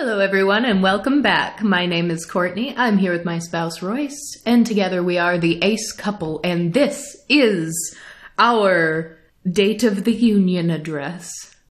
Hello everyone and welcome back. My name is Courtney. I'm here with my spouse Royce, and together we are the Ace couple, and this is our Date of the Union address.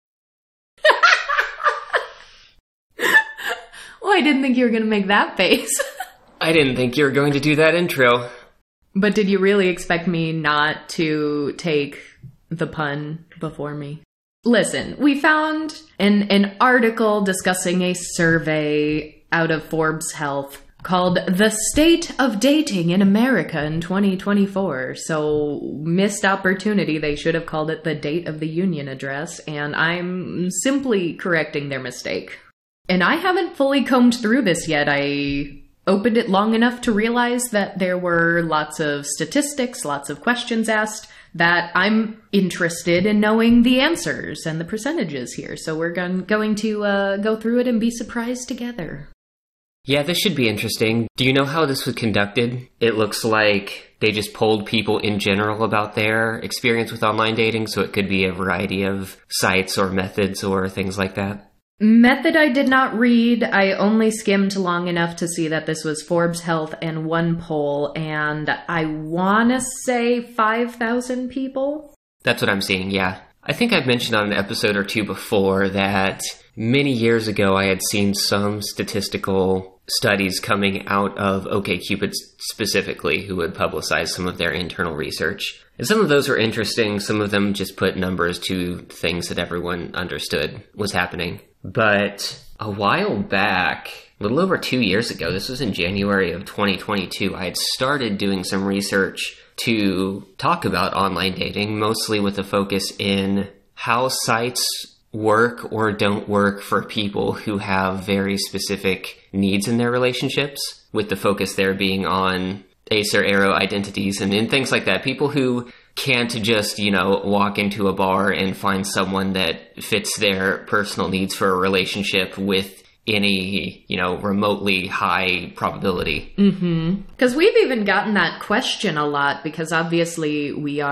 Well, I didn't think you were going to make that face. I didn't think you were going to do that intro. But did you really expect me not to take the pun before me? Listen, we found an article discussing a survey out of Forbes Health called The State of Dating in America in 2024. So, missed opportunity. They should have called it the Date of the Union address, and I'm simply correcting their mistake. And I haven't fully combed through this yet. I opened it long enough to realize that there were lots of statistics, lots of questions asked, that I'm interested in knowing the answers and the percentages here. So we're going to go through it and be surprised together. Yeah, this should be interesting. Do you know how this was conducted? It looks like they just polled people in general about their experience with online dating, so it could be a variety of sites or methods or things like that. Method I did not read. I only skimmed long enough to see that this was Forbes Health and one poll, and I want to say 5,000 people. That's what I'm seeing, yeah. I think I've mentioned on an episode or two before that many years ago I had seen some statistical studies coming out of OkCupid specifically who would publicize some of their internal research. And some of those were interesting. Some of them just put numbers to things that everyone understood was happening. But a while back, a little over 2 years ago, this was in January of 2022, I had started doing some research to talk about online dating, mostly with a focus in how sites work or don't work for people who have very specific needs in their relationships, with the focus there being on ace or aro identities and things like that. People who can't just, walk into a bar and find someone that fits their personal needs for a relationship with any, remotely high probability. Mm-hmm. Because we've even gotten that question a lot, because obviously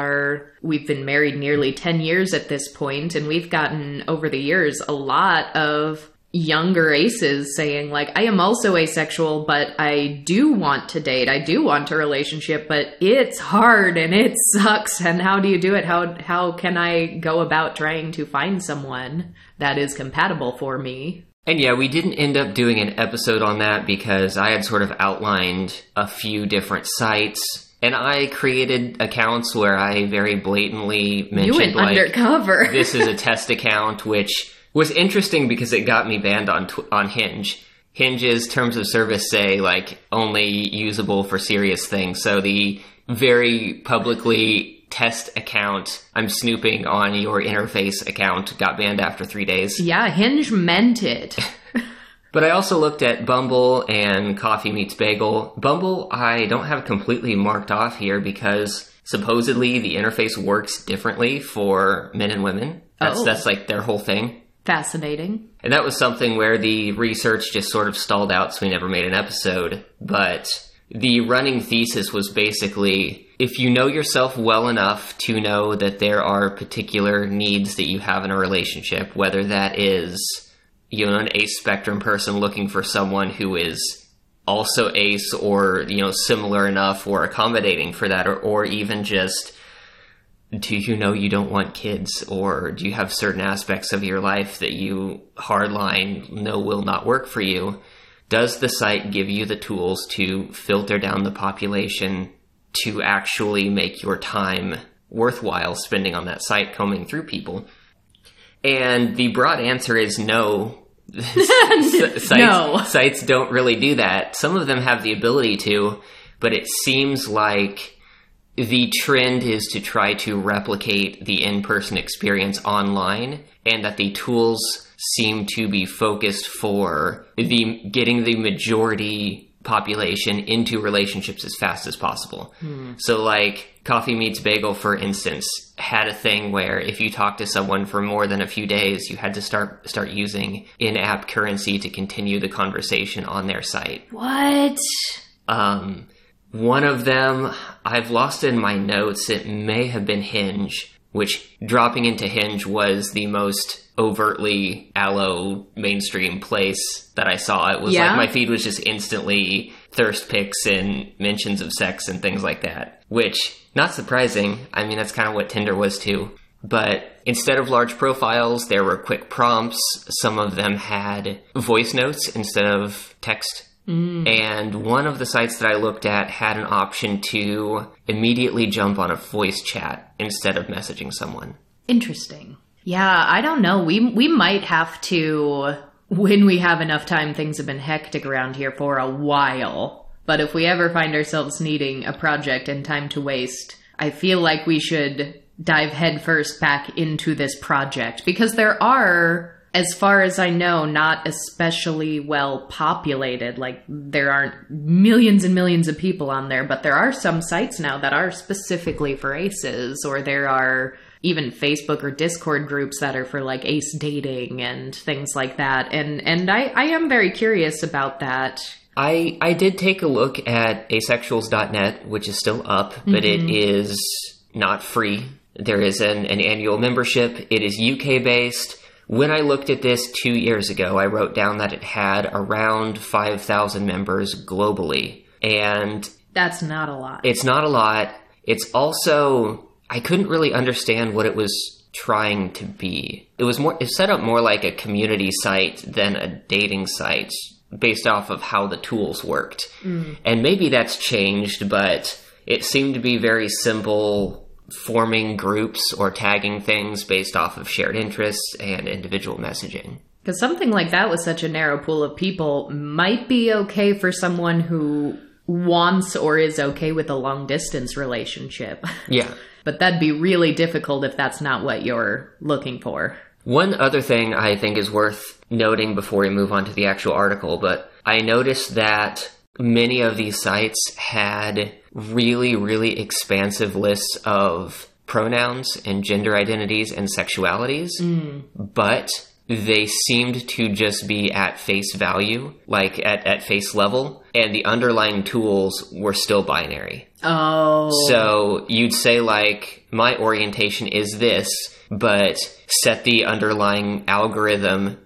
we've been married nearly 10 years at this point, and we've gotten, over the years, a lot of younger aces saying, like, I am also asexual, but I do want to date. I do want a relationship, but it's hard and it sucks. And how do you do it? How can I go about trying to find someone that is compatible for me? And yeah, we didn't end up doing an episode on that because I had sort of outlined a few different sites, and I created accounts where I very blatantly mentioned, you went undercover. This is a test account, which was interesting because it got me banned on Hinge. Hinge's terms of service say, only usable for serious things. So the very publicly test account, I'm snooping on your interface account, got banned after 3 days. Yeah, Hinge meant it. But I also looked at Bumble and Coffee Meets Bagel. Bumble, I don't have completely marked off here because supposedly the interface works differently for men and women. That's like their whole thing. Fascinating. And that was something where the research just sort of stalled out, so we never made an episode. But the running thesis was basically, if you know yourself well enough to know that there are particular needs that you have in a relationship, whether that is, an ace spectrum person looking for someone who is also ace or, similar enough or accommodating for that, or even just, do you know you don't want kids, or do you have certain aspects of your life that you hardline know will not work for you? Does the site give you the tools to filter down the population to actually make your time worthwhile spending on that site combing through people? And the broad answer is no. Sites don't really do that. Some of them have the ability to, but it seems like the trend is to try to replicate the in-person experience online, and that the tools seem to be focused for getting the majority population into relationships as fast as possible. So Coffee Meets Bagel, for instance, had a thing where if you talk to someone for more than a few days, you had to start using in-app currency to continue the conversation on their site. What? One of them, I've lost in my notes, it may have been Hinge, which dropping into Hinge was the most overtly allo mainstream place that I saw. It was like my feed was just instantly thirst pics and mentions of sex and things like that, which, not surprising. I mean, that's kind of what Tinder was too. But instead of large profiles, there were quick prompts. Some of them had voice notes instead of text. And one of the sites that I looked at had an option to immediately jump on a voice chat instead of messaging someone. Interesting. Yeah, I don't know. We might have to, when we have enough time. Things have been hectic around here for a while. But if we ever find ourselves needing a project and time to waste, I feel like we should dive headfirst back into this project, because there are, as far as I know, not especially well populated. Like, there aren't millions and millions of people on there, but there are some sites now that are specifically for aces, or there are even Facebook or Discord groups that are for like ace dating and things like that. And I am very curious about that. I did take a look at asexuals.net, which is still up, but it is not free. There is an annual membership. It is UK-based. When I looked at this 2 years ago, I wrote down that it had around 5,000 members globally. And that's not a lot. It's not a lot. It's also, I couldn't really understand what it was trying to be. It's set up more like a community site than a dating site based off of how the tools worked. And maybe that's changed, but it seemed to be very simple, forming groups or tagging things based off of shared interests and individual messaging. Because something like that with such a narrow pool of people might be okay for someone who wants or is okay with a long distance relationship. Yeah. But that'd be really difficult if that's not what you're looking for. One other thing I think is worth noting before we move on to the actual article, but I noticed that many of these sites had really, really expansive lists of pronouns and gender identities and sexualities, but they seemed to just be at face value, like at face level, and the underlying tools were still binary. Oh. So you'd say, like, my orientation is this, but set the underlying algorithm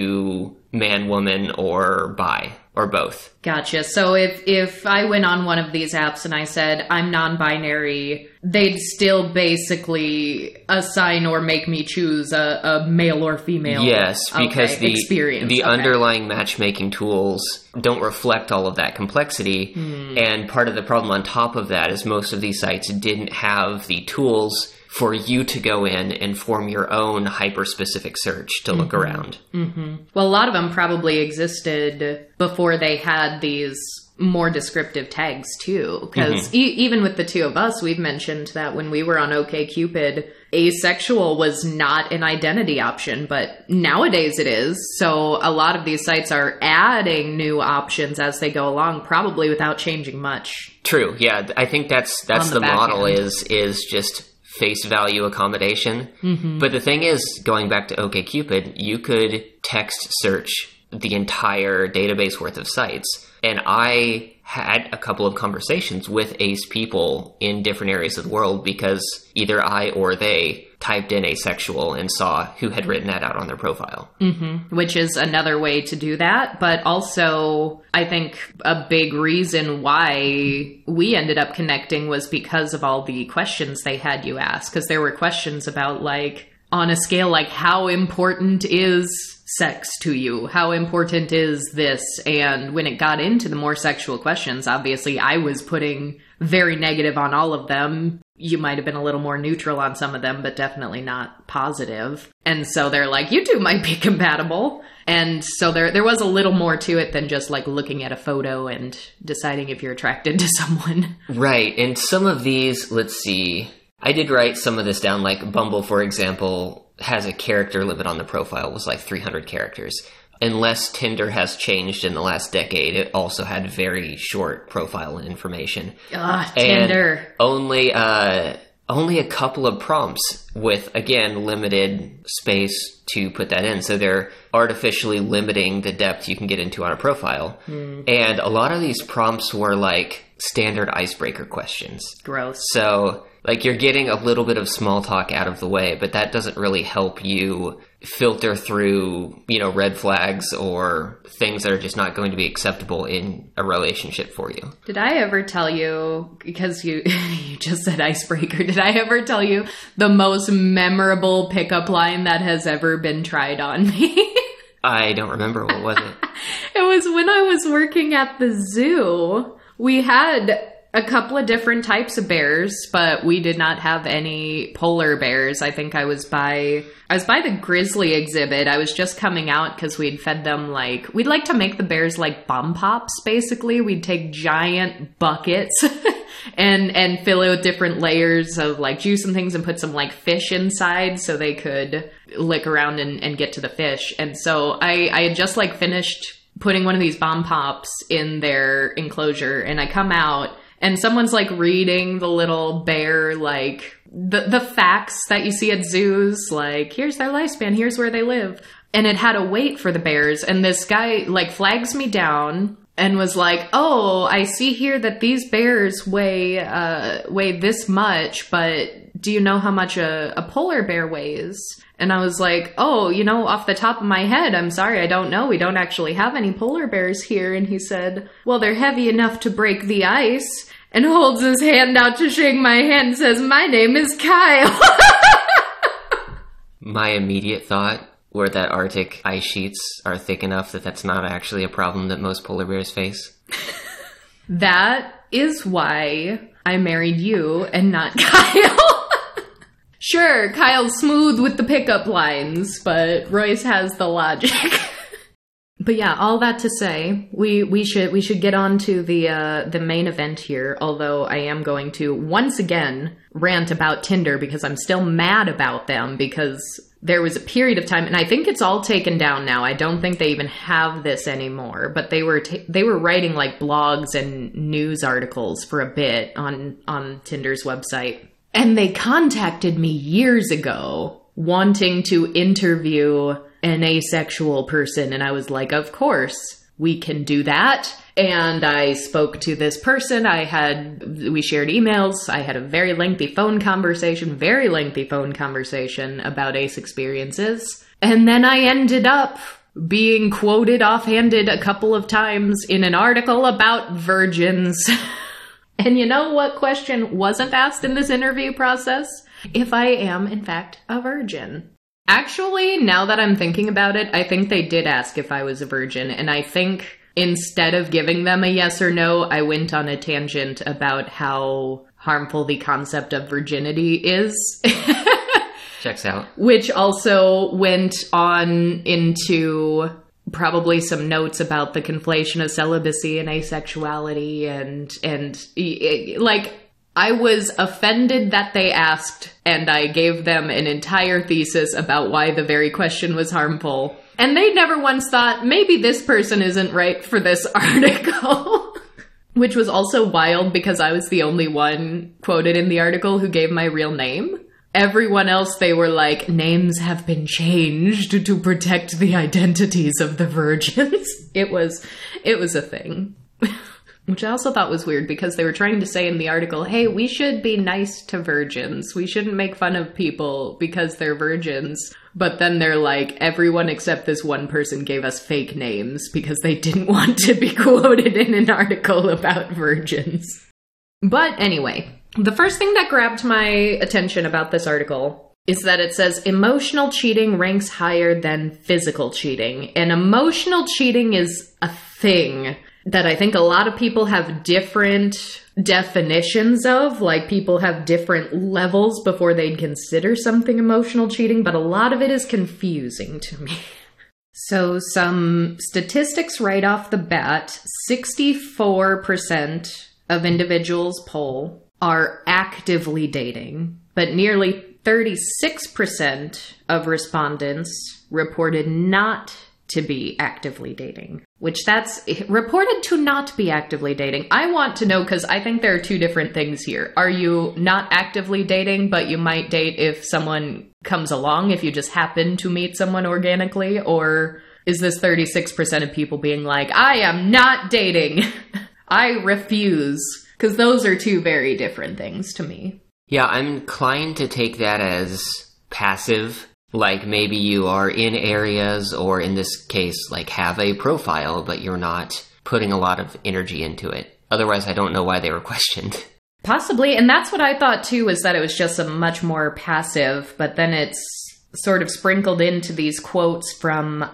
to man, woman, or bi, or both. Gotcha. So if I went on one of these apps and I said, I'm non-binary, they'd still basically assign or make me choose a male or female. Yes, because the underlying matchmaking tools don't reflect all of that complexity. And part of the problem on top of that is most of these sites didn't have the tools for you to go in and form your own hyper-specific search to look around. Well, a lot of them probably existed before they had these more descriptive tags, too. Because even with the two of us, we've mentioned that when we were on OkCupid, asexual was not an identity option, but nowadays it is. So a lot of these sites are adding new options as they go along, probably without changing much. True, yeah. I think that's the model is just face value accommodation. But the thing is, going back to OkCupid, you could text search the entire database worth of sites. And I had a couple of conversations with ace people in different areas of the world because either I or they typed in asexual and saw who had written that out on their profile. Which is another way to do that. But also, I think a big reason why we ended up connecting was because of all the questions they had you ask. Because there were questions about, like, on a scale like, how important is sex to you? How important is this? And when it got into the more sexual questions, obviously I was putting very negative on all of them. You might have been a little more neutral on some of them, but definitely not positive. And so they're like, you two might be compatible. And so there was a little more to it than just like looking at a photo and deciding if you're attracted to someone. Right. And some of these, let's see, I did write some of this down, like Bumble, for example, has a character limit on the profile. It was like 300 characters. Unless Tinder has changed in the last decade, it also had very short profile information. Tinder. And only a couple of prompts with, again, limited space to put that in. So they're artificially limiting the depth you can get into on a profile. And a lot of these prompts were like standard icebreaker questions. Gross. So Like, you're getting a little bit of small talk out of the way, but that doesn't really help you filter through, red flags or things that are just not going to be acceptable in a relationship for you. Did I ever tell you, because you just said icebreaker, did I ever tell you the most memorable pickup line that has ever been tried on me? I don't remember. What was it? It was when I was working at the zoo. We had a couple of different types of bears, but we did not have any polar bears. I think I was by the grizzly exhibit. I was just coming out because we'd fed them we'd like to make the bears like bomb pops, basically. We'd take giant buckets and fill it with different layers of juice and things and put some fish inside so they could lick around and get to the fish. And so I had just finished putting one of these bomb pops in their enclosure, and I come out and someone's reading the little bear, the facts that you see at zoos, here's their lifespan, here's where they live. And it had a weight for the bears. And this guy flags me down and was like, oh, I see here that these bears weigh this much, but do you know how much a polar bear weighs? And I was like, oh, off the top of my head, I'm sorry, I don't know. We don't actually have any polar bears here. And he said, well, they're heavy enough to break the ice. And holds his hand out to shake my hand and says, my name is Kyle. My immediate thought were that Arctic ice sheets are thick enough that that's not actually a problem that most polar bears face. That is why I married you and not Kyle. Sure, Kyle's smooth with the pickup lines, but Royce has the logic. But yeah, all that to say, we should get on to the main event here, although I am going to once again rant about Tinder because I'm still mad about them, because there was a period of time, and I think it's all taken down now. I don't think they even have this anymore, but they were writing blogs and news articles for a bit on Tinder's website. And they contacted me years ago wanting to interview an asexual person. And I was like, of course, we can do that. And I spoke to this person. We shared emails. I had a very lengthy phone conversation about ace experiences. And then I ended up being quoted offhanded a couple of times in an article about virgins. And you know what question wasn't asked in this interview process? If I am, in fact, a virgin. Actually, now that I'm thinking about it, I think they did ask if I was a virgin. And I think instead of giving them a yes or no, I went on a tangent about how harmful the concept of virginity is. Checks out. Which also went on into probably some notes about the conflation of celibacy and asexuality and I was offended that they asked, and I gave them an entire thesis about why the very question was harmful. And they never once thought, maybe this person isn't right for this article. Which was also wild because I was the only one quoted in the article who gave my real name. Everyone else, they were like, names have been changed to protect the identities of the virgins. It was a thing. Which I also thought was weird because they were trying to say in the article, hey, we should be nice to virgins. We shouldn't make fun of people because they're virgins. But then they're like, everyone except this one person gave us fake names because they didn't want to be quoted in an article about virgins. But anyway, the first thing that grabbed my attention about this article is that it says emotional cheating ranks higher than physical cheating. And emotional cheating is a thing that I think a lot of people have different definitions of. Like, people have different levels before they'd consider something emotional cheating, but a lot of it is confusing to me. So some statistics right off the bat, 64% of individuals poll are actively dating, but nearly 36% of respondents reported not to be actively dating, which that's reported to not be actively dating. I want to know, because I think there are two different things here. Are you not actively dating, but you might date if someone comes along, if you just happen to meet someone organically? Or is this 36% of people being like, I am not dating. I refuse. Because those are two very different things to me. Yeah, I'm inclined to take that as passive. Like maybe you are in areas, or in this case, like have a profile, but you're not putting a lot of energy into it. Otherwise, I don't know why they were questioned. Possibly, and that's what I thought too, is that it was just a much more passive, but then it's sort of sprinkled into these quotes from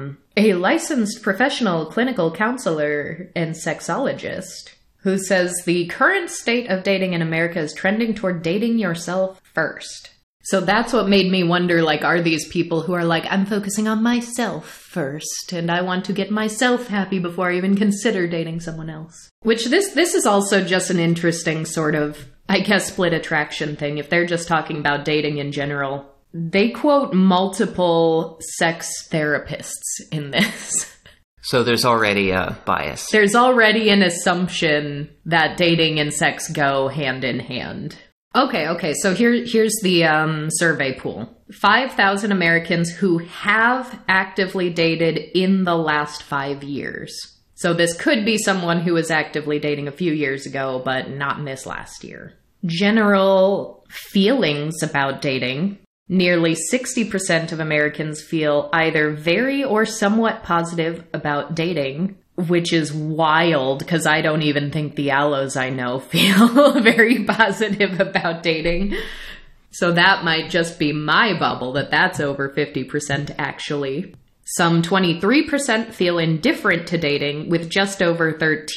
a licensed professional clinical counselor and sexologist who says the current state of dating in America is trending toward dating yourself first. So that's what made me wonder, like, are these people who are like, I'm focusing on myself first, and I want to get myself happy before I even consider dating someone else? Which this is also just an interesting sort of, I guess, split attraction thing. If they're just talking about dating in general, they quote multiple sex therapists in this. So there's already a bias. There's already an assumption that dating and sex go hand in hand. Okay, so here's the survey pool. 5,000 Americans who have actively dated in the last 5 years. So this could be someone who was actively dating a few years ago, but not in this last year. General feelings about dating. Nearly 60% of Americans feel either very or somewhat positive about dating, which is wild because I don't even think the allos I know feel very positive about dating. So that might just be my bubble, that's over 50% actually. Some 23% feel indifferent to dating, with just over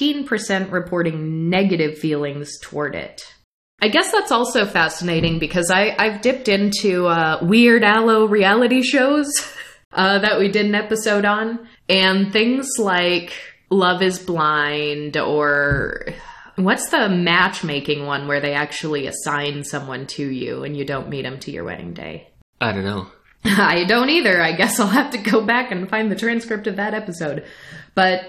13% reporting negative feelings toward it. I guess that's also fascinating because I've dipped into weird allo reality shows that we did an episode on, and things like Love is Blind, or what's the matchmaking one where they actually assign someone to you and you don't meet them to your wedding day? I don't know. I don't either. I guess I'll have to go back and find the transcript of that episode. But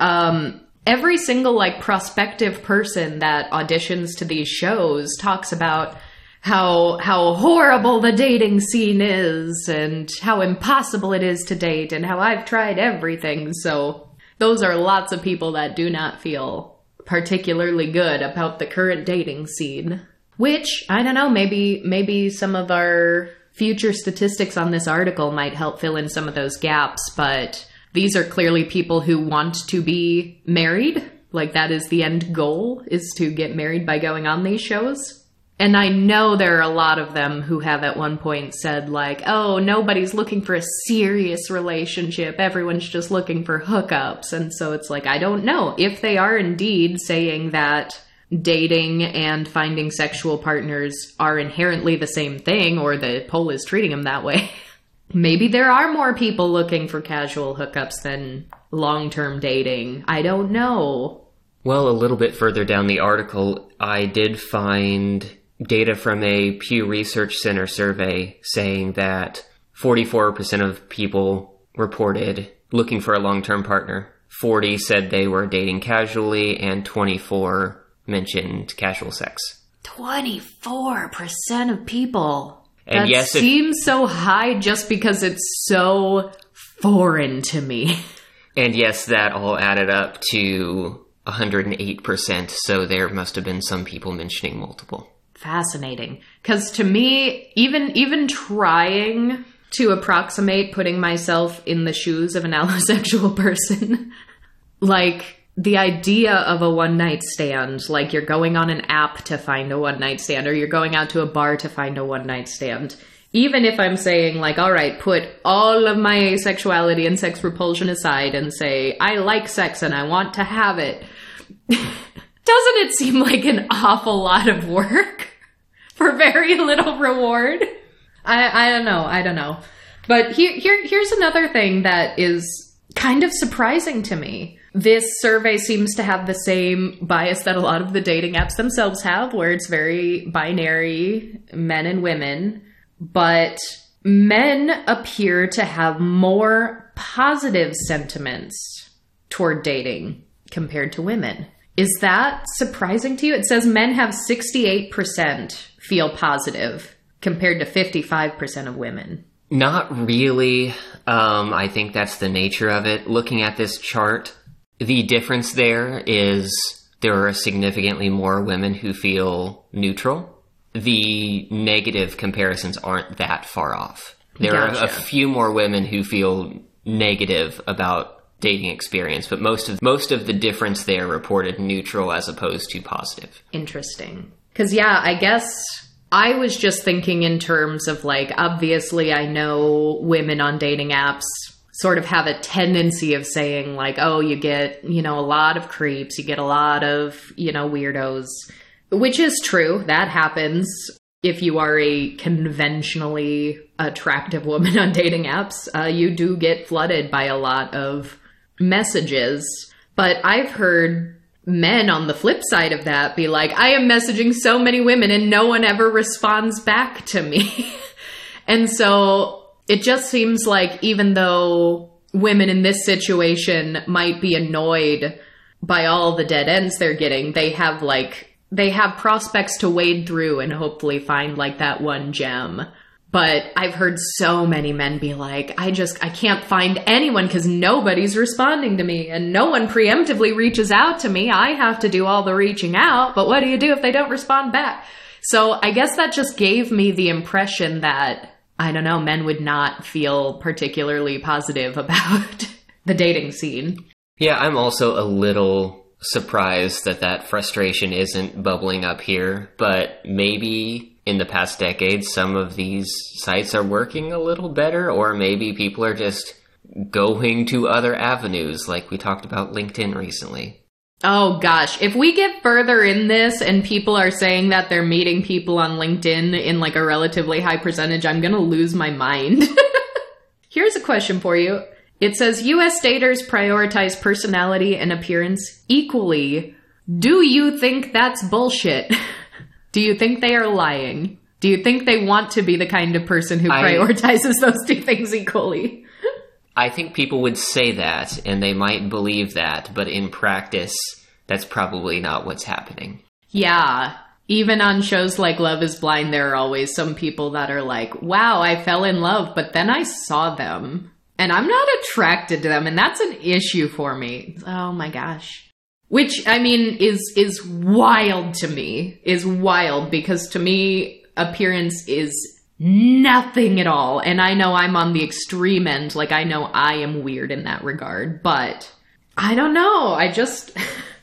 every single prospective person that auditions to these shows talks about how horrible the dating scene is and how impossible it is to date and how I've tried everything. So those are lots of people that do not feel particularly good about the current dating scene. Which, I don't know, maybe some of our future statistics on this article might help fill in some of those gaps, but these are clearly people who want to be married. Like, that is the end goal, is to get married by going on these shows. And I know there are a lot of them who have at one point said, like, oh, nobody's looking for a serious relationship. Everyone's just looking for hookups. And so it's like, I don't know if they are indeed saying that dating and finding sexual partners are inherently the same thing, or the poll is treating them that way. Maybe there are more people looking for casual hookups than long-term dating. I don't know. Well, a little bit further down the article, I did find data from a Pew Research Center survey saying that 44% of people reported looking for a long-term partner. 40 said they were dating casually, and 24 mentioned casual sex. 24% of people. And that yes, seems so high just because it's so foreign to me. And yes, that all added up to 108%, so there must have been some people mentioning multiple. Fascinating. Because to me, even trying to approximate putting myself in the shoes of an allosexual person, like, the idea of a one-night stand, like you're going on an app to find a one-night stand, or you're going out to a bar to find a one-night stand. Even if I'm saying, like, all right, put all of my sexuality and sex repulsion aside and say, I like sex and I want to have it, doesn't it seem like an awful lot of work for very little reward? I don't know. But here's another thing that is kind of surprising to me. This survey seems to have the same bias that a lot of the dating apps themselves have, where it's very binary, men and women. But men appear to have more positive sentiments toward dating compared to women. Is that surprising to you? It says men have 68% feel positive compared to 55% of women. Not really. I think that's the nature of it. Looking at this chart, the difference there is there are significantly more women who feel neutral. the negative comparisons aren't that far off. There Gotcha. are a few more women who feel negative about dating experience, but most of the difference there reported neutral as opposed to positive. Interesting. Because, yeah, I guess I was just thinking in terms of, like, obviously I know women on dating apps sort of have a tendency of saying, like, oh, you get, you know, a lot of creeps, you get a lot of, you know, weirdos, which is true. That happens if you are a conventionally attractive woman on dating apps. You do get flooded by a lot of messages. But I've heard men on the flip side of that be like, I am messaging so many women and no one ever responds back to me. And so it just seems like even though women in this situation might be annoyed by all the dead ends they're getting, they have prospects to wade through and hopefully find like that one gem. But I've heard so many men be like, I can't find anyone because nobody's responding to me and no one preemptively reaches out to me. I have to do all the reaching out, but what do you do if they don't respond back? So I guess that just gave me the impression that, I don't know, men would not feel particularly positive about the dating scene. Yeah, I'm also a little surprised that frustration isn't bubbling up here, but maybe in the past decade, some of these sites are working a little better, or maybe people are just going to other avenues, like we talked about LinkedIn recently. Oh gosh, if we get further in this and people are saying that they're meeting people on LinkedIn in like a relatively high percentage, I'm gonna lose my mind. Here's a question for you. It says, US daters prioritize personality and appearance equally. Do you think that's bullshit? Do you think they are lying? Do you think they want to be the kind of person who prioritizes those two things equally? I think people would say that, and they might believe that, but in practice, that's probably not what's happening. Yeah. Even on shows like Love is Blind, there are always some people that are like, wow, I fell in love, but then I saw them, and I'm not attracted to them, and that's an issue for me. Oh my gosh. Which, I mean, is wild to me. Is wild, because to me, appearance is nothing at all. And I know I'm on the extreme end. Like, I know I am weird in that regard. But, I don't know. I just...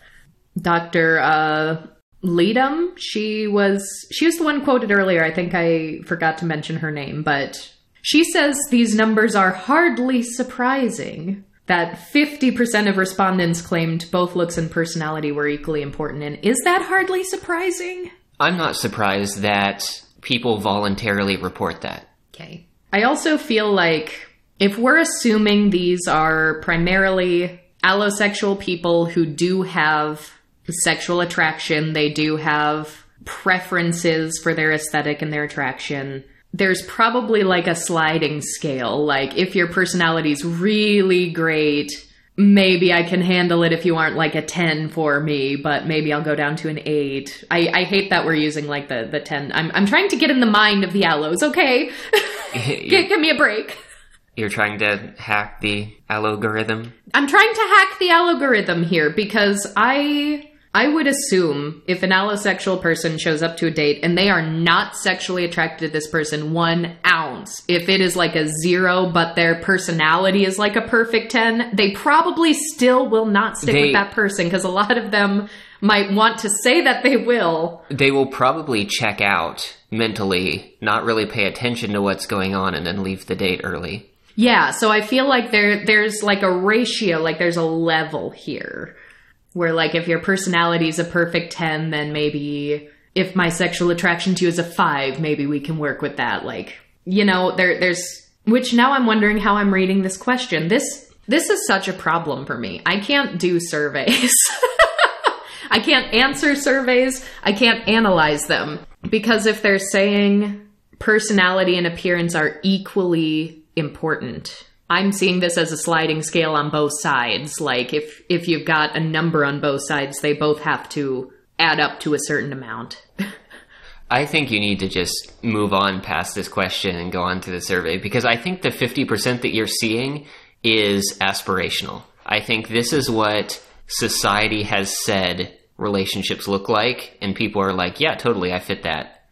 Dr. Leadham, she was the one quoted earlier. I think I forgot to mention her name. But she says these numbers are hardly surprising. That 50% of respondents claimed both looks and personality were equally important. And is that hardly surprising? I'm not surprised that people voluntarily report that. Okay. I also feel like if we're assuming these are primarily allosexual people who do have sexual attraction, they do have preferences for their aesthetic and their attraction, there's probably like a sliding scale. Like, if your personality's really great, maybe I can handle it if you aren't like a 10 for me, but maybe I'll go down to an 8. I hate that we're using like the 10. I'm trying to get in the mind of the allos, okay? Give me a break. You're trying to hack the algorithm? I'm trying to hack the algorithm here because I would assume if an allosexual person shows up to a date and they are not sexually attracted to this person 1 ounce, if it is like a 0 but their personality is like a perfect 10, they probably still will not stick with that person because a lot of them might want to say that they will. They will probably check out mentally, not really pay attention to what's going on, and then leave the date early. Yeah, so I feel like there's like a ratio, like there's a level here. Where, like, if your personality is a perfect 10, then maybe if my sexual attraction to you is a 5, maybe we can work with that. Like, you know, there's... Which now I'm wondering how I'm reading this question. This is such a problem for me. I can't do surveys. I can't answer surveys. I can't analyze them. Because if they're saying personality and appearance are equally important... I'm seeing this as a sliding scale on both sides. Like, if you've got a number on both sides, they both have to add up to a certain amount. I think you need to just move on past this question and go on to the survey, because I think the 50% that you're seeing is aspirational. I think this is what society has said relationships look like, and people are like, yeah, totally, I fit that.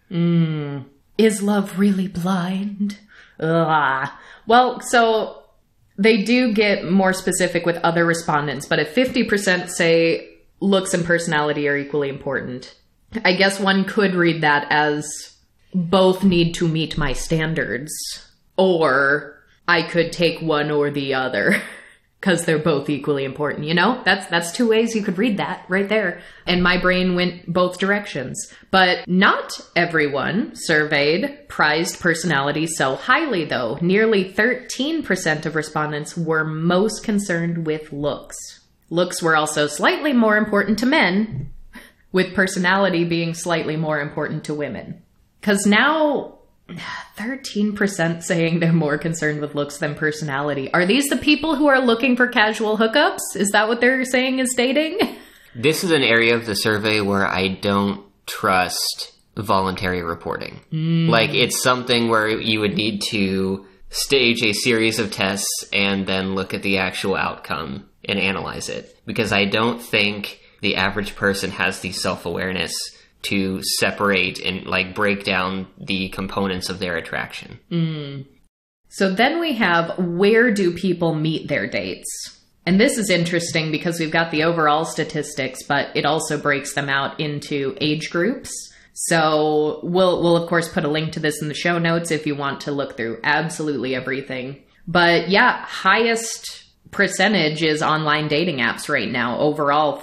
Is love really blind? Ugh. Well, so they do get more specific with other respondents, but if 50% say looks and personality are equally important, I guess one could read that as both need to meet my standards, or I could take one or the other because they're both equally important. You know, that's two ways you could read that right there. And my brain went both directions. But not everyone surveyed prized personality so highly, though. Nearly 13% of respondents were most concerned with looks. Looks were also slightly more important to men, with personality being slightly more important to women. Because now 13% saying they're more concerned with looks than personality. Are these the people who are looking for casual hookups? Is that what they're saying is dating? This is an area of the survey where I don't trust voluntary reporting. Like, it's something where you would need to stage a series of tests and then look at the actual outcome and analyze it. Because I don't think the average person has the self-awareness to separate and like break down the components of their attraction. So then we have, where do people meet their dates? And this is interesting because we've got the overall statistics, but it also breaks them out into age groups. So we'll of course put a link to this in the show notes if you want to look through absolutely everything. But yeah, highest percentage is online dating apps right now. Overall,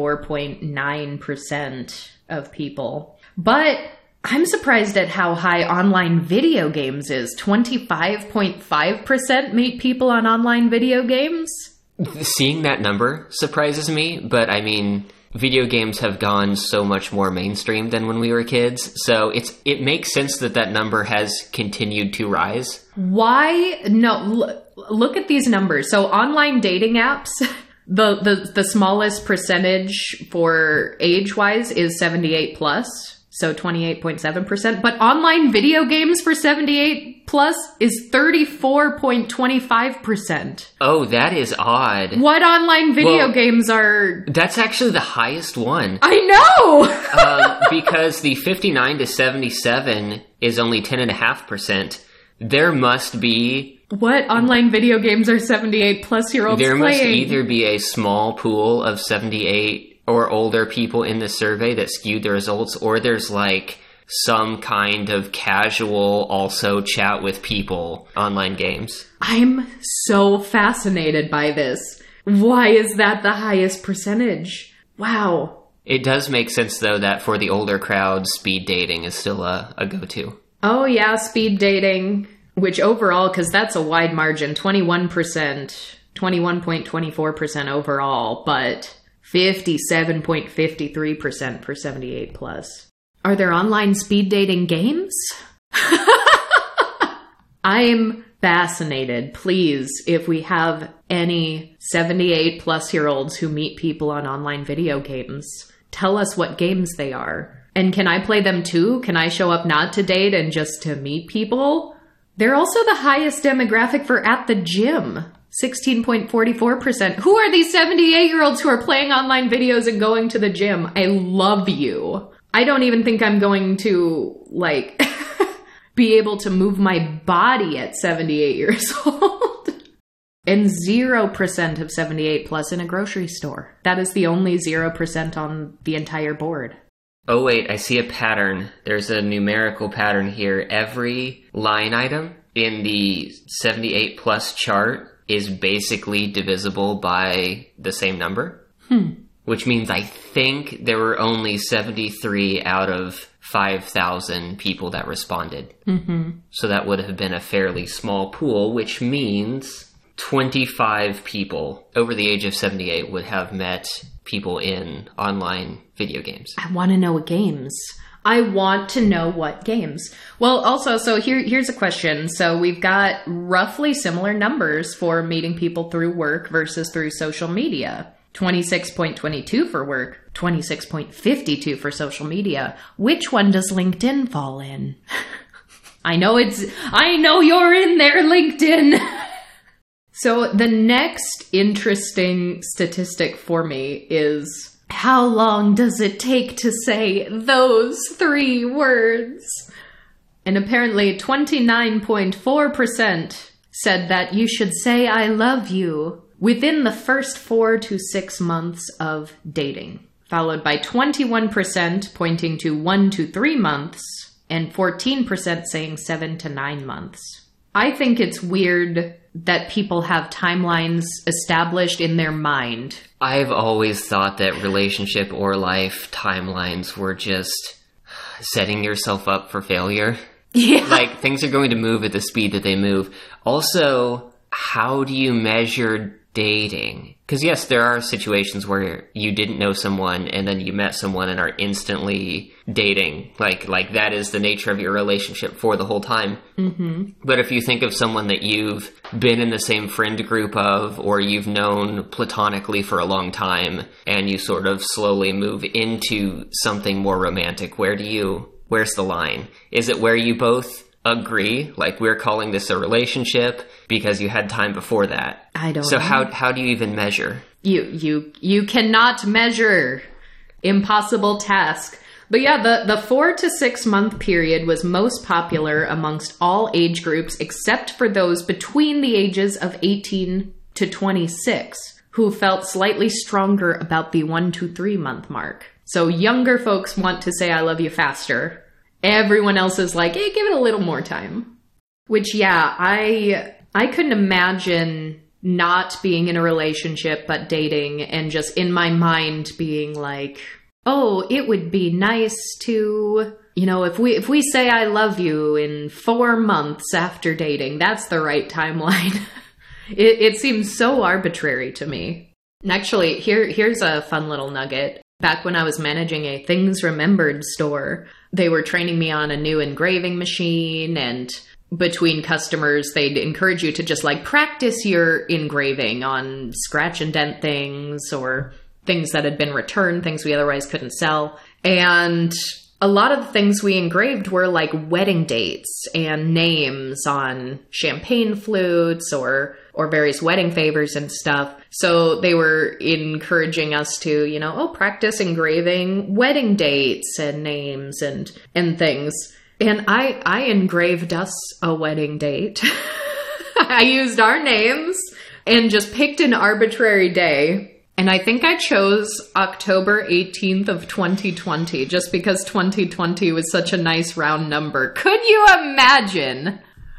44.9% of people. But I'm surprised at how high online video games is. 25.5% meet people on online video games. Seeing that number surprises me, but I mean, video games have gone so much more mainstream than when we were kids, so it makes sense that that number has continued to rise. Why? No, look at these numbers. So online dating apps, the smallest percentage for age-wise is 78 plus, so 28.7%. But online video games for 78 plus is 34.25%. Oh, that is odd. What online video games are... That's actually the highest one. I know! Because the 59 to 77 is only 10.5%. There must be... What online video games are 78 plus year olds playing? There must either be a small pool of 78 or older people in the survey that skewed the results, or there's like some kind of casual also chat with people online games. I'm so fascinated by this. Why is that the highest percentage? Wow. It does make sense though that for the older crowd, speed dating is still a go-to. Oh yeah, speed dating. Which overall, because that's a wide margin, 21%, 21.24% overall, but 57.53% for 78 plus. Are there online speed dating games? I'm fascinated. Please, if we have any 78 plus year olds who meet people on online video games, tell us what games they are. And can I play them too? Can I show up not to date and just to meet people? They're also the highest demographic for at the gym, 16.44%. Who are these 78-year-olds who are playing online videos and going to the gym? I love you. I don't even think I'm going to, like, be able to move my body at 78 years old. And 0% of 78 plus in a grocery store. That is the only 0% on the entire board. Oh wait, I see a pattern. There's a numerical pattern here. Every line item in the 78 plus chart is basically divisible by the same number. Which means I think there were only 73 out of 5,000 people that responded. So that would have been a fairly small pool, which means 25 people over the age of 78 would have met people in online video games. I want to know what games. I want to know what games. Well, also, so here's a question. So we've got roughly similar numbers for meeting people through work versus through social media. 26.22 for work, 26.52 for social media. Which one does LinkedIn fall in? I know you're in there, LinkedIn. So the next interesting statistic for me is How long does it take to say those 3 words? And apparently 29.4% said that you should say I love you within the first 4 to 6 months of dating, followed by 21% pointing to 1 to 3 months, and 14% saying 7 to 9 months. I think it's weird that people have timelines established in their mind. I've always thought that relationship or life timelines were just setting yourself up for failure. Yeah. Like, things are going to move at the speed that they move. Also, how do you measure dating? Because yes, there are situations where you didn't know someone and then you met someone and are instantly dating. Like that is the nature of your relationship for the whole time. Mm-hmm. But if you think of someone that you've been in the same friend group of, or you've known platonically for a long time, and you sort of slowly move into something more romantic, where's the line? Is it where you both agree, like, we're calling this a relationship because you had time before that? I don't know. So how do you even measure? You cannot measure. Impossible task. But yeah, the 4 to 6 month period was most popular amongst all age groups except for those between the ages of 18 to 26 who felt slightly stronger about the 1 to 3 month mark. So younger folks want to say I love you faster. Everyone else is like, hey, give it a little more time. Which, yeah, I couldn't imagine not being in a relationship but dating and just in my mind being like, oh, it would be nice to, if we say I love you in 4 months after dating, that's the right timeline. It seems so arbitrary to me. And actually, here's a fun little nugget. Back when I was managing a Things Remembered store, they were training me on a new engraving machine, and between customers, they'd encourage you to just practice your engraving on scratch and dent things or things that had been returned, things we otherwise couldn't sell. And a lot of the things we engraved were wedding dates and names on champagne flutes or various wedding favors and stuff. So they were encouraging us to, practice engraving wedding dates and names and things. And I engraved us a wedding date. I used our names and just picked an arbitrary day. And I think I chose October 18th of 2020, just because 2020 was such a nice round number. Could you imagine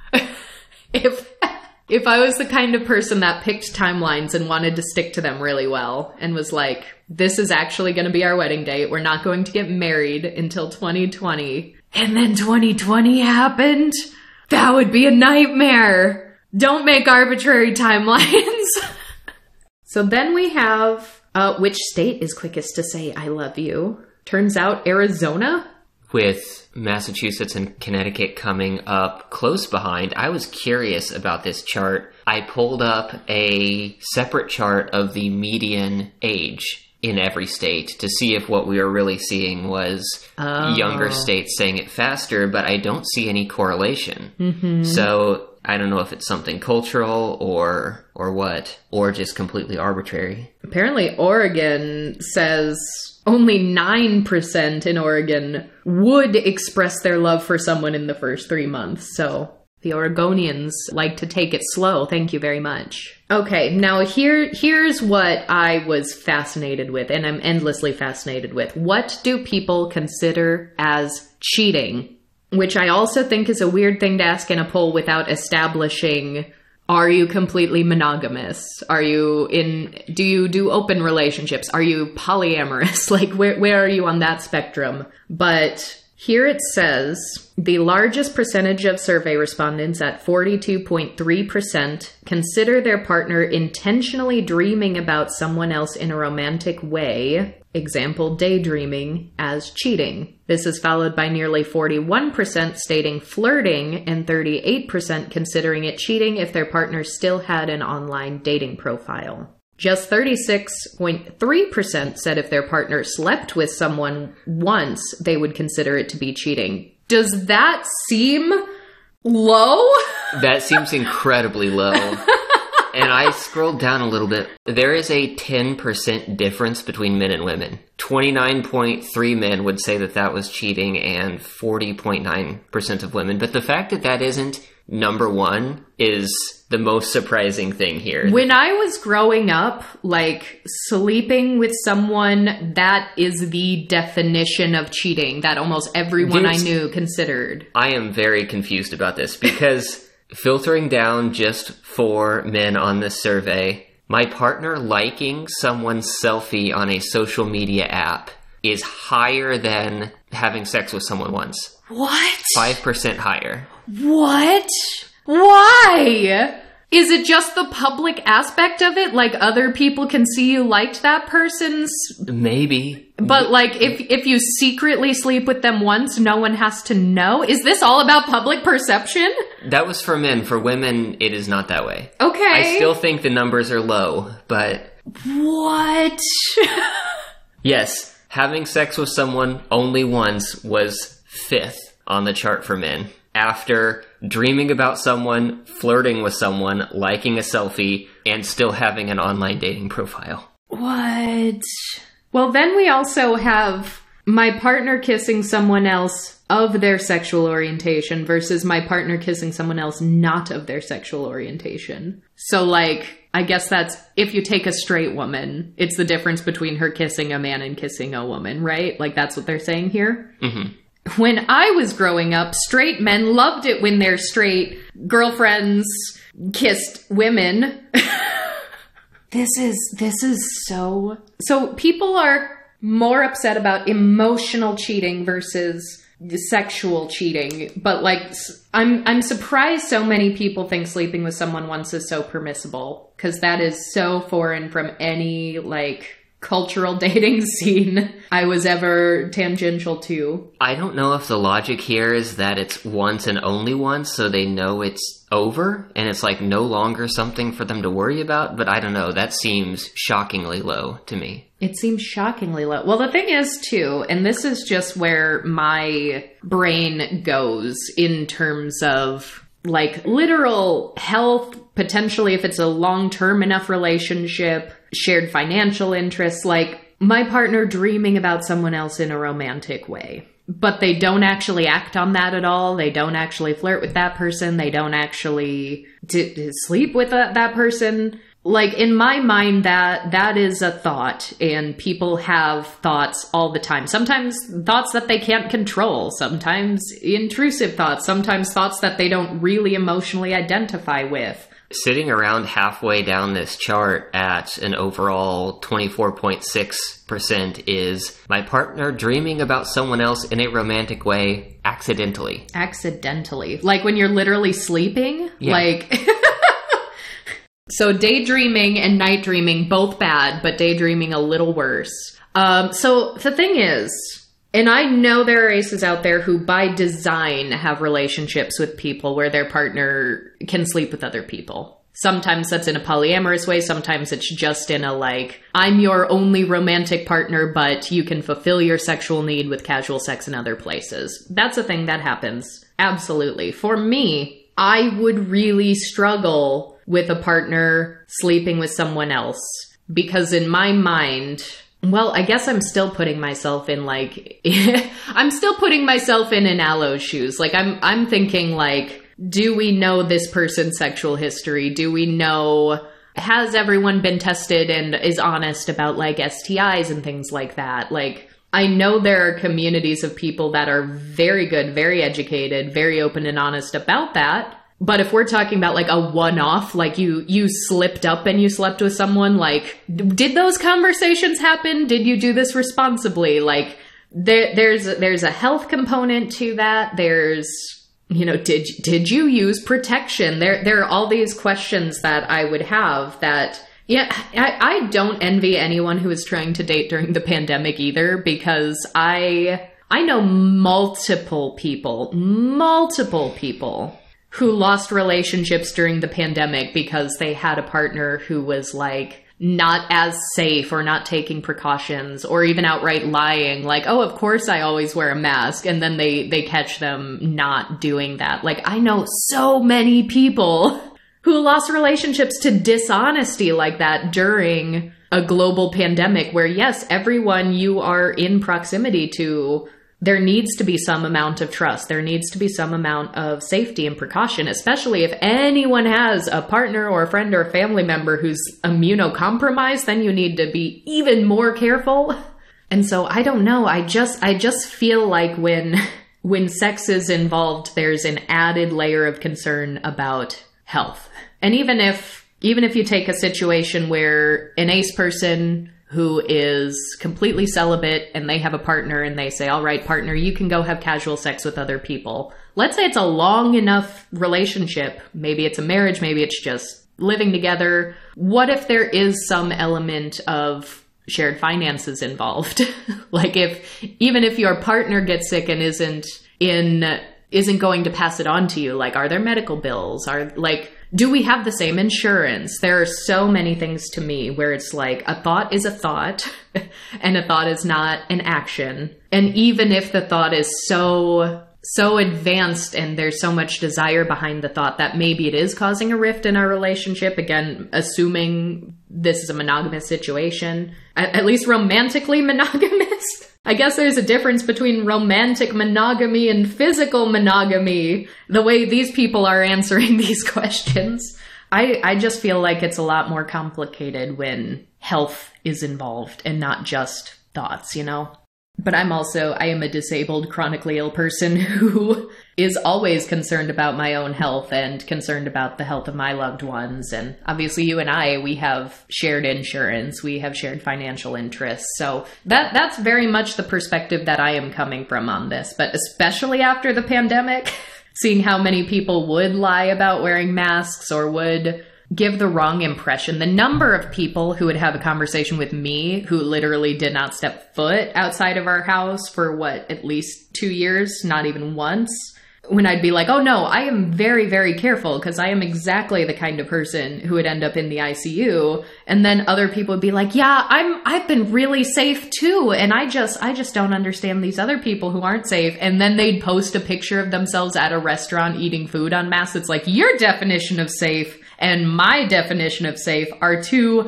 if I was the kind of person that picked timelines and wanted to stick to them really well and was like, this is actually going to be our wedding date. We're not going to get married until 2020. And then 2020 happened. That would be a nightmare. Don't make arbitrary timelines. So then we have, which state is quickest to say I love you? Turns out Arizona? With Massachusetts and Connecticut coming up close behind, I was curious about this chart. I pulled up a separate chart of the median age in every state to see if what we were really seeing was younger states saying it faster, but I don't see any correlation. Mm-hmm. So I don't know if it's something cultural or what, or just completely arbitrary. Apparently Oregon says only 9% in Oregon would express their love for someone in the first 3 months. So the Oregonians like to take it slow. Thank you very much. Okay, now here's what I was fascinated with, and I'm endlessly fascinated with. What do people consider as cheating? Which I also think is a weird thing to ask in a poll without establishing, are you completely monogamous? Do you do open relationships? Are you polyamorous? Where are you on that spectrum? But here it says, the largest percentage of survey respondents at 42.3% consider their partner intentionally dreaming about someone else in a romantic way, example, daydreaming, as cheating. This is followed by nearly 41% stating flirting and 38% considering it cheating if their partner still had an online dating profile. Just 36.3% said if their partner slept with someone once, they would consider it to be cheating. Does that seem low? That seems incredibly low. And I scrolled down a little bit. There is a 10% difference between men and women. 29.3 men would say that that was cheating and 40.9% of women. But the fact that that isn't number one is the most surprising thing here. When I was growing up, like, sleeping with someone, that is the definition of cheating that almost everyone I knew considered. I am very confused about this because filtering down just for men on this survey, my partner liking someone's selfie on a social media app is higher than having sex with someone once. What? 5% higher. What? Why? Is it just the public aspect of it? Like, other people can see you liked that person's... Maybe. But, like, if you secretly sleep with them once, no one has to know? Is this all about public perception? That was for men. For women, it is not that way. Okay. I still think the numbers are low, but... What? Yes, having sex with someone only once was 5th on the chart for men. After dreaming about someone, flirting with someone, liking a selfie, and still having an online dating profile. What? Well, then we also have my partner kissing someone else of their sexual orientation versus my partner kissing someone else not of their sexual orientation. So, like, I guess that's, if you take a straight woman, it's the difference between her kissing a man and kissing a woman, right? Like, that's what they're saying here? Mm-hmm. When I was growing up, straight men loved it when their straight girlfriends kissed women. This is so... So people are more upset about emotional cheating versus sexual cheating. But, like, I'm surprised so many people think sleeping with someone once is so permissible. Because that is so foreign from any, like... cultural dating scene I was ever tangential to. I don't know if the logic here is that it's once and only once, so they know it's over, and it's like no longer something for them to worry about, but I don't know, that seems shockingly low to me. It seems shockingly low. Well, the thing is, too, and this is just where my brain goes in terms of, like, literal health, potentially if it's a long-term enough relationship, shared financial interests, like my partner dreaming about someone else in a romantic way. But they don't actually act on that at all. They don't actually flirt with that person. They don't actually sleep with that person. Like, in my mind, that is a thought, and people have thoughts all the time. Sometimes thoughts that they can't control, sometimes intrusive thoughts, sometimes thoughts that they don't really emotionally identify with. Sitting around halfway down this chart at an overall 24.6% is my partner dreaming about someone else in a romantic way accidentally. Accidentally. Like when you're literally sleeping? Yeah. Like... So daydreaming and night dreaming, both bad, but daydreaming a little worse. So the thing is, and I know there are aces out there who by design have relationships with people where their partner can sleep with other people. Sometimes that's in a polyamorous way. Sometimes it's just in a, like, I'm your only romantic partner, but you can fulfill your sexual need with casual sex in other places. That's a thing that happens. Absolutely. For me, I would really struggle with a partner sleeping with someone else. Because in my mind, well, I guess I'm still putting myself in, like, I'm still putting myself in Allo's shoes. Like, I'm thinking, like, do we know this person's sexual history? Do we know, has everyone been tested and is honest about, like, STIs and things like that? Like, I know there are communities of people that are very good, very educated, very open and honest about that. But if we're talking about, like, a one-off, like you slipped up and you slept with someone, like, did those conversations happen? Did you do this responsibly? Like, there's a health component to that. There's, you know, did you use protection? There are all these questions that I would have that, yeah, I don't envy anyone who is trying to date during the pandemic either, because I know multiple people who lost relationships during the pandemic because they had a partner who was, like, not as safe or not taking precautions or even outright lying, like, oh, of course I always wear a mask, and then they catch them not doing that. Like, I know so many people who lost relationships to dishonesty like that during a global pandemic where, yes, everyone you are in proximity to, there needs to be some amount of trust. There needs to be some amount of safety and precaution, especially if anyone has a partner or a friend or a family member who's immunocompromised, then you need to be even more careful. And so I don't know. I just feel like when sex is involved, there's an added layer of concern about health. And even if you take a situation where an ace person who is completely celibate and they have a partner and they say, all right, partner, you can go have casual sex with other people. Let's say it's a long enough relationship. Maybe it's a marriage. Maybe it's just living together. What if there is some element of shared finances involved? Like even if your partner gets sick and isn't going to pass it on to you, like, are there medical bills? Do we have the same insurance? There are so many things to me where it's like a thought is a thought and a thought is not an action. And even if the thought is so advanced and there's so much desire behind the thought that maybe it is causing a rift in our relationship, again, assuming this is a monogamous situation, at least romantically monogamous. I guess there's a difference between romantic monogamy and physical monogamy, the way these people are answering these questions. I just feel like it's a lot more complicated when health is involved and not just thoughts, you know? But I am a disabled, chronically ill person who is always concerned about my own health and concerned about the health of my loved ones. And obviously you and we have shared insurance, we have shared financial interests. So that's very much the perspective that I am coming from on this. But especially after the pandemic, seeing how many people would lie about wearing masks or would give the wrong impression. The number of people who would have a conversation with me who literally did not step foot outside of our house for at least 2 years, not even once, when I'd be like, oh no, I am very, very careful because I am exactly the kind of person who would end up in the ICU. And then other people would be like, yeah, I've been really safe too. And I just don't understand these other people who aren't safe. And then they'd post a picture of themselves at a restaurant eating food en masse. It's like, your definition of safe and my definition of safe are two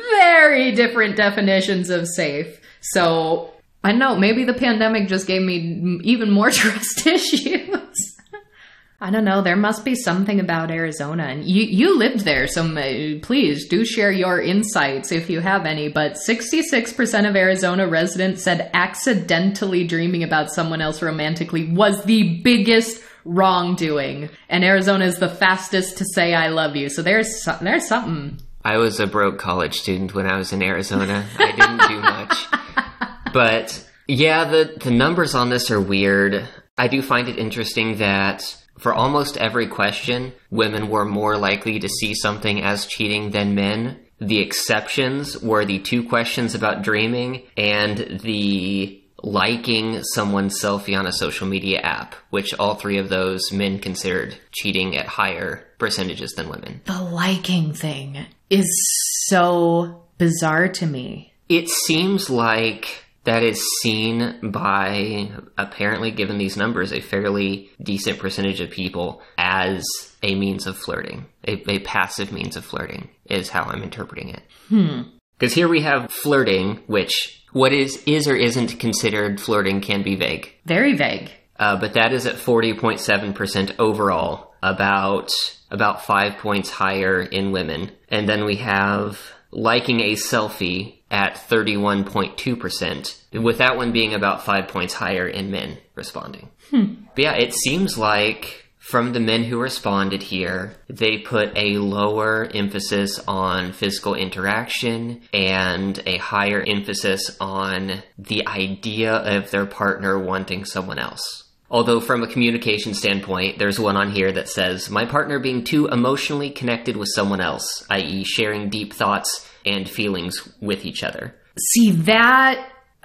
very different definitions of safe. So I don't know, maybe the pandemic just gave me even more trust issues. I don't know, there must be something about Arizona. And you lived there, so please do share your insights if you have any. But 66% of Arizona residents said accidentally dreaming about someone else romantically was the biggest wrongdoing. And Arizona is the fastest to say I love you. So there's something. I was a broke college student when I was in Arizona. I didn't do much. But yeah, the numbers on this are weird. I do find it interesting that for almost every question, women were more likely to see something as cheating than men. The exceptions were the 2 questions about dreaming and the liking someone's selfie on a social media app, which all 3 of those men considered cheating at higher percentages than women. The liking thing is so bizarre to me. It seems like that is seen by, apparently given these numbers, a fairly decent percentage of people as a means of flirting. A passive means of flirting is how I'm interpreting it. Because here we have flirting, which what is or isn't considered flirting can be vague. Very vague. But that is at 40.7% overall, about 5 points higher in women. And then we have liking a selfie at 31.2%, with that one being about 5 points higher in men responding. But yeah, it seems like from the men who responded here, they put a lower emphasis on physical interaction and a higher emphasis on the idea of their partner wanting someone else. Although from a communication standpoint, there's one on here that says, my partner being too emotionally connected with someone else, i.e. sharing deep thoughts and feelings with each other. See, that...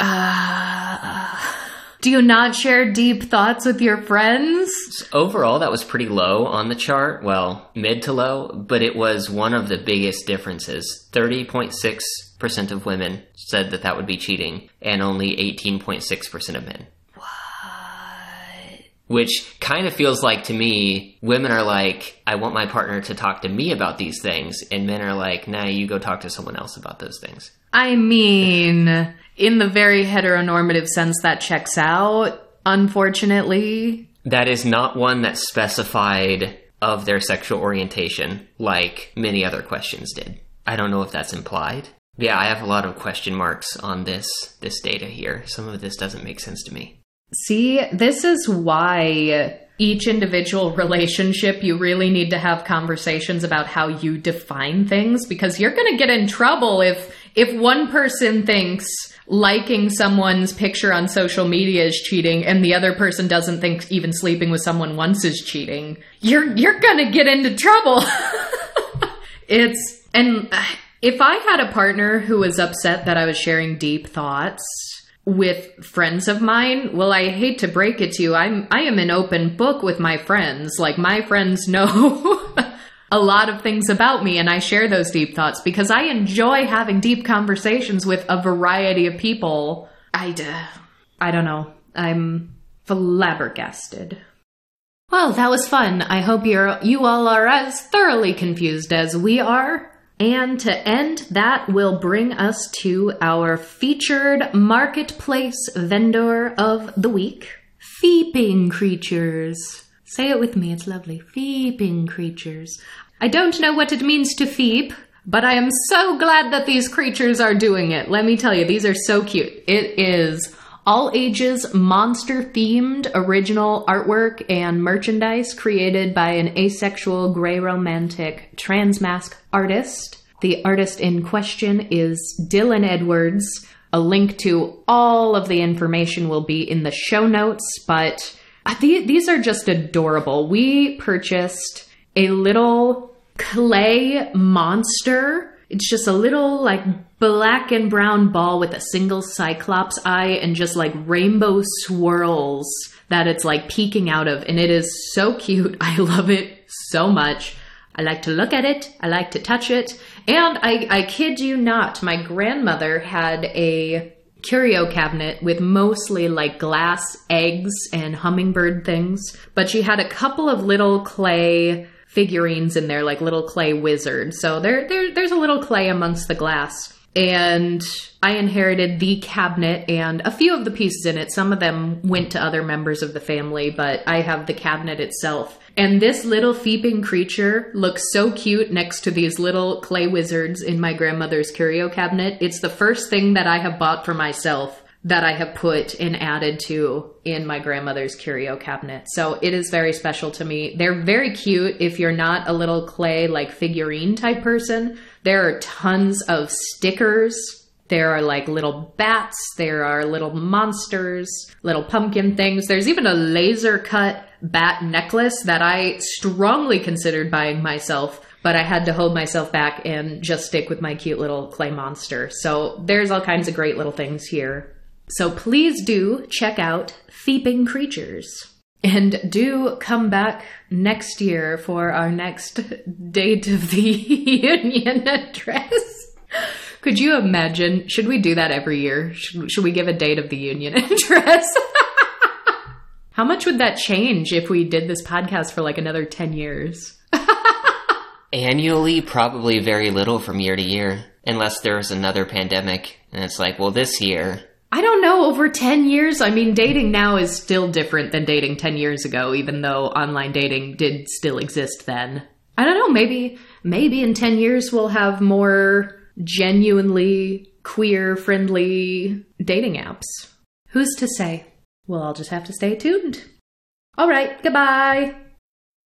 do you not share deep thoughts with your friends? Overall, that was pretty low on the chart. Well, mid to low, but it was one of the biggest differences. 30.6% of women said that would be cheating, and only 18.6% of men. which kind of feels like, to me, women are like, I want my partner to talk to me about these things, and men are like, nah, you go talk to someone else about those things. I mean, in the very heteronormative sense, that checks out, unfortunately. That is not one that's specified of their sexual orientation like many other questions did. I don't know if that's implied. Yeah, I have a lot of question marks on this data here. Some of this doesn't make sense to me. See, this is why each individual relationship, you really need to have conversations about how you define things, because you're going to get in trouble if one person thinks liking someone's picture on social media is cheating and the other person doesn't think even sleeping with someone once is cheating. You're going to get into trouble. If I had a partner who was upset that I was sharing deep thoughts with friends of mine, well, I hate to break it to you, I am an open book with my friends. Like, my friends know a lot of things about me, and I share those deep thoughts because I enjoy having deep conversations with a variety of people. I don't know. I'm flabbergasted. Well, that was fun. I hope you all are as thoroughly confused as we are. And to end, that will bring us to our featured marketplace vendor of the week, Feeping Creatures. Say it with me, it's lovely. Feeping Creatures. I don't know what it means to feep, but I am so glad that these creatures are doing it. Let me tell you, these are so cute. It is all ages monster-themed original artwork and merchandise created by an asexual gray romantic transmasc artist. The artist in question is Dylan Edwards. A link to all of the information will be in the show notes, but these are just adorable. We purchased a little clay monster. It's just a little like black and brown ball with a single cyclops eye and just like rainbow swirls that it's like peeking out of. And it is so cute. I love it so much. I like to look at it. I like to touch it. And I kid you not, my grandmother had a curio cabinet with mostly like glass eggs and hummingbird things. But she had a couple of little clay figurines in there, like little clay wizards. So there's a little clay amongst the glass. And I inherited the cabinet and a few of the pieces in it. Some of them went to other members of the family, but I have the cabinet itself. And this little feeping creature looks so cute next to these little clay wizards in my grandmother's curio cabinet. It's the first thing that I have bought for myself that I have put and added to in my grandmother's curio cabinet. So it is very special to me. They're very cute if you're not a little clay like figurine type person. There are tons of stickers. There are like little bats. There are little monsters, little pumpkin things. There's even a laser cut bat necklace that I strongly considered buying myself, but I had to hold myself back and just stick with my cute little clay monster. So there's all kinds of great little things here. So please do check out Feeping Creatures. And do come back next year for our next Date of the Union address. Could you imagine? Should we do that every year? Should we give a Date of the Union address? How much would that change if we did this podcast for like another 10 years? Annually, probably very little from year to year, unless there's another pandemic. And it's like, well, this year... I don't know, over 10 years? I mean, dating now is still different than dating 10 years ago, even though online dating did still exist then. I don't know, maybe in 10 years we'll have more genuinely queer-friendly dating apps. Who's to say? We'll all just have to stay tuned. All right, goodbye.